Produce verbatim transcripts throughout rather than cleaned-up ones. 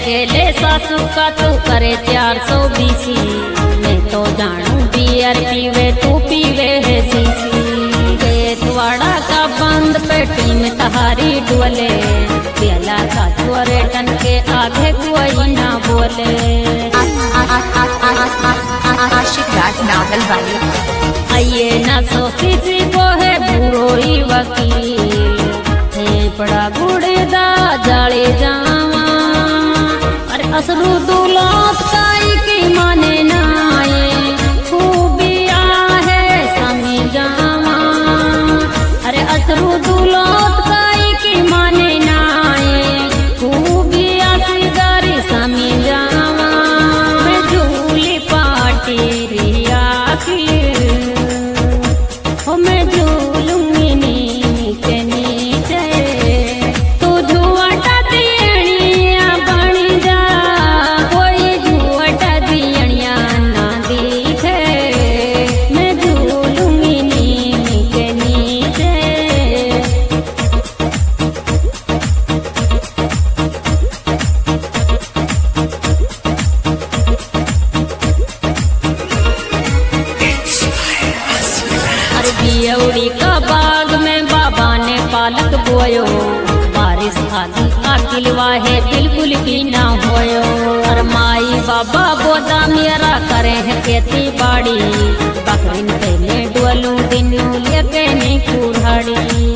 गेले सासू का तू करे चार सौ बीसी। मैं तो जानू बियर पीवे तू पीवे है सीसी। गेटवाड़ा का बंद पेटी में तहारी डोले, प्याला का छोरे टन के आगे कोई ना बोले। आशिक राज नावल वाली आइए ना सो किसी को है बुरोई वकील, पड़ा गुड़ेदा जाले जावा। अरे असरु दुलात काई की माने नाए, खूबिया है समी जावा। अरे असरु दुलात काई की माने नाए, खूबिया सिगारी समी जावा। मैं झूली पाटी रिया की हो, मैं झूलूंगी नीनी के नीचे। तू झूठा दियणिया बन जा, कोई झूठा दियणिया ना दिखे। मैं झूलूंगी नीनी के नीचे। बियौड़ी का बाग में बाबा ने पालक बोयो, बारिश खाली आकिलवा है बिल्कुल भी ना होयो। और माई बाबा बोदा मेरा करे है खेती बाड़ी, बकरीन पे मैं डोलू दिनू लेके नहीं कुढ़ाड़ी।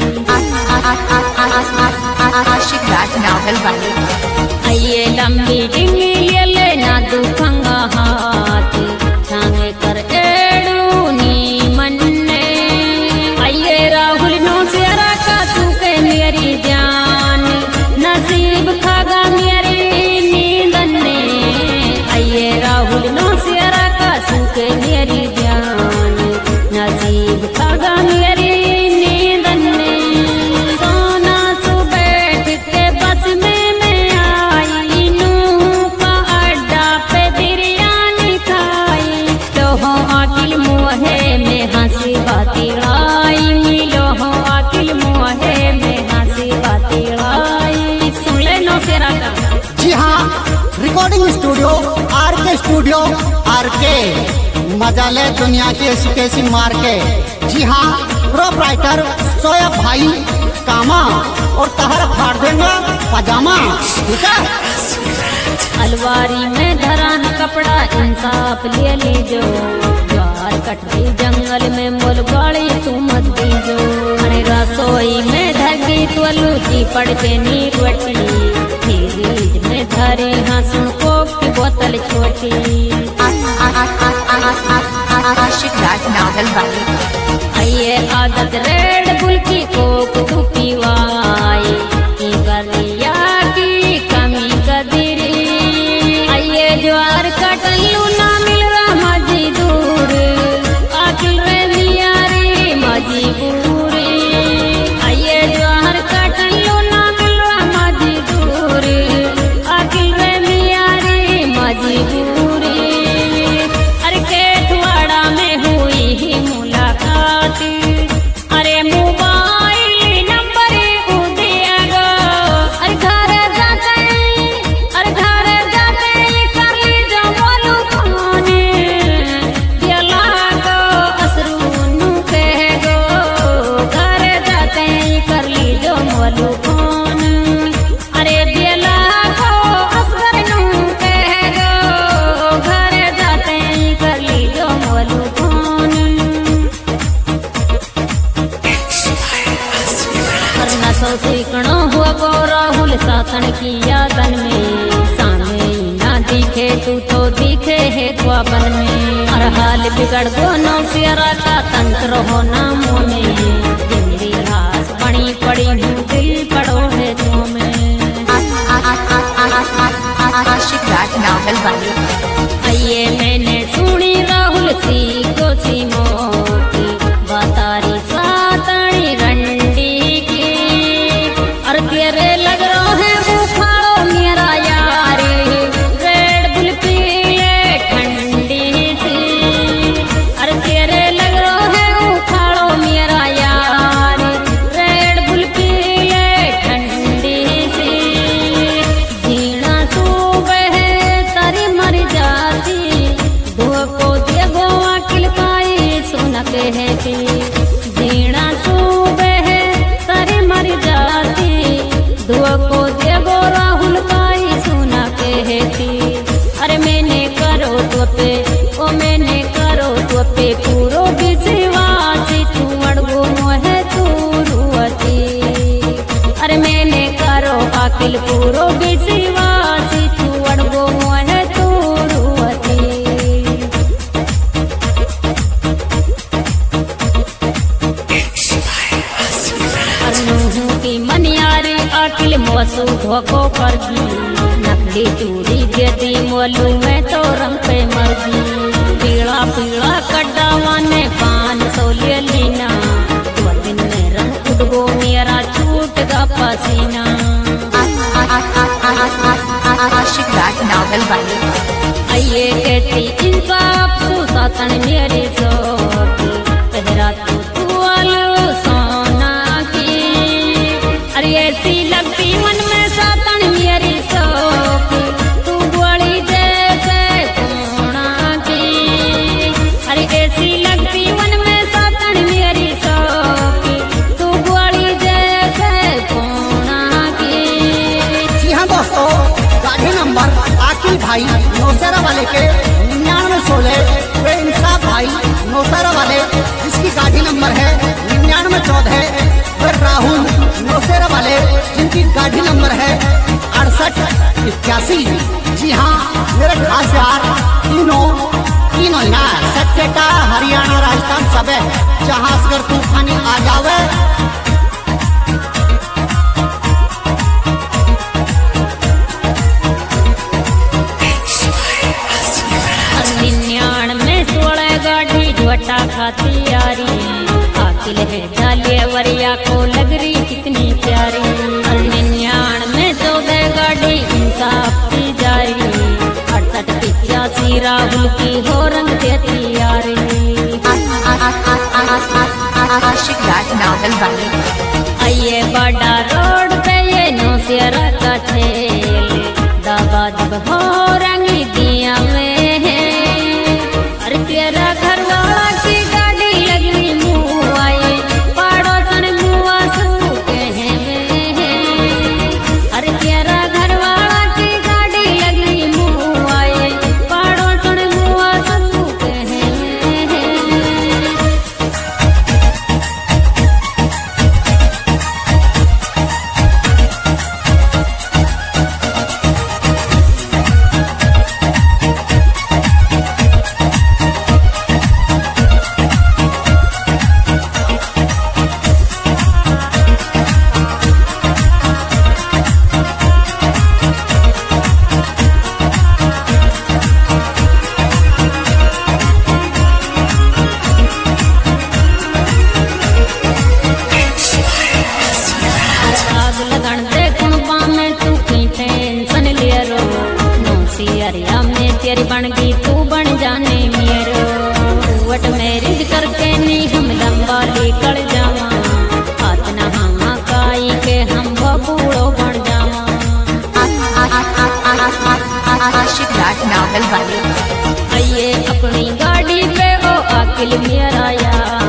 आशिक राज नावल वाली आइए लंबी डिंगी ले लेना दुखंगा हाथ, छांगे कर एड़ू नी मन्ने। आइए राहुल नो सेरा का सूखे मेरी जान, नसीब खागा मेरी नींदने। आइए राहुल नो सेरा का सूखे मेरी जान, नसीब खागा मेरी नींदने। सोना सु बैठ के बस में मैं आई, नूह का अड्डा पे बिरयानी खाई। लोहो आकिल मुहे में हंसी बाती लाई, मिलो हो आकिल मुहे में हंसी बाती लाई। सुन ले नो सेरा का। जी हाँ, रिकॉर्डिंग स्टूडियो आर के स्टूडियो आर के, मजा ले दुनिया की ऐसी कैसी मार के। जी हाँ, प्रोपराइटर सोएब भाई कामा और तहर फाड़ देंगे पजामा, ठीक है। अलवारी में धरान कपड़ा इंसाफ ले लीजो, ज्वार कटती जंगल में मोल गाड़ी तू मत दीजो। अरे रसोई में धगी तो लूची पड़ पे नीर वटी, फ्रिज में धरे हंसुन कोक की बोतल छोटी। आशिक राज नावल वाली आइए आदत रेड बुल की कोक तू पीवाई, की गरिया की कमी कदरी। आइए ज्वार कटलू ना मिल रहा मजदूर, आकिल रे मियारी मजबूरी। आइए ज्वार कटलू ना मिल रहा मजदूर, आकिल रे मियारी मजबूरी। अरे केठवाड़ा में हुई ही मुलाकात, अरे मोबाइल नंबर उदिया गो। अरे घर जाते अरे घर जाते कर ली जो बोलू खाने, दिला गो असरू के गो। घर जाते कर ली जो बोलू खान, अरे दिला गो असर नू के गो। घर जाते कर ली जो बोलू खान। और नसो सीखणो हुआ गो राहुल सासन की यादन में, सामने ना दिखे तू तो दिखे है ख्वाबन में। और हाल बिगड़ गो नौ सेरा का तंत्र हो ना मुँह में, मेरी लाश बनी पड़ी हूँ दिल पड़ो है तो में। आशिक राज नावल वाली आइए मैंने सुनी राहुल सी को सी मोती, बतारी सातणी रंडी की। और तेरे लग रहा है बुखारो मेरा यारी, रेड बुल पीले ठंडी सी। और तेरे लग रहा है बुखारो मेरा यारी, रेड बुल पीले ठंडी सी। झीना सू चूड़ी चूड़ी देती मोलू में तो रंग पे मर्जी पीला पीला कड्डावा ने पान सौ ले लीना दो दिन में रंग उड़ गो मेरा छूट गा पसीना आशिक राज नावल वाली आइए कहती इंसाफ तू सातन मेरी सोती तेरा तू तू आलू सोना की अरे ऐसी लगती मन में सातन मेरी सोती तू गोली जैसे सोना की अरे ऐसी लगती मन में सातन मेरी सोती तू गोली जैसे सोना की। जी हाँ दोस्तों, गाड़ी नंबर आकिल भाई नौशहरा वाले के निन्यानवे सोलह वे इंसाफ भाई नौशहरा वाले जिसकी गाड़ी नंबर है निन्यानवे चौदह वे राहुल नौशहरा वाले जिनकी गाड़ी नंबर है अड़सठ इक्यासी। जी हाँ, मेरे खास यार तीनों तीनों यार सच्चेटा हरियाणा राजस्थान सब है जहाँ अगर तूफानी आ जावे झोटा खाती यारी आकिल है जालिया वरिया को लग रही कितनी प्यारी निन्यान में चौदह गाड़ी इंसाफ की जारी अड़सठ पिचासी राहुल की हो रंग देती यारी आशिक राज नावल वाली आइए बड़ा रोड पे ये नौशहरा का ठेल दबा दब हो रंग दिया में है अरे तेरा घर वाला की गाड़ी लगनी मुँह आए पड़ोसन मुआ सू कहे अरे तेरा घर वाला की गाड़ी लगनी मुँह आए पड़ोसन मुआ सू कहे। तेरी बन गई तू बन जाने मेरो वट मैरिज करके नहीं हम लंबा लेकर जावा हाथ न हामा काई के हम बबूढ़ो बन जावा। आशिक राज नावल वाली आइए अपनी गाड़ी पे ओ आकिल मेरा यार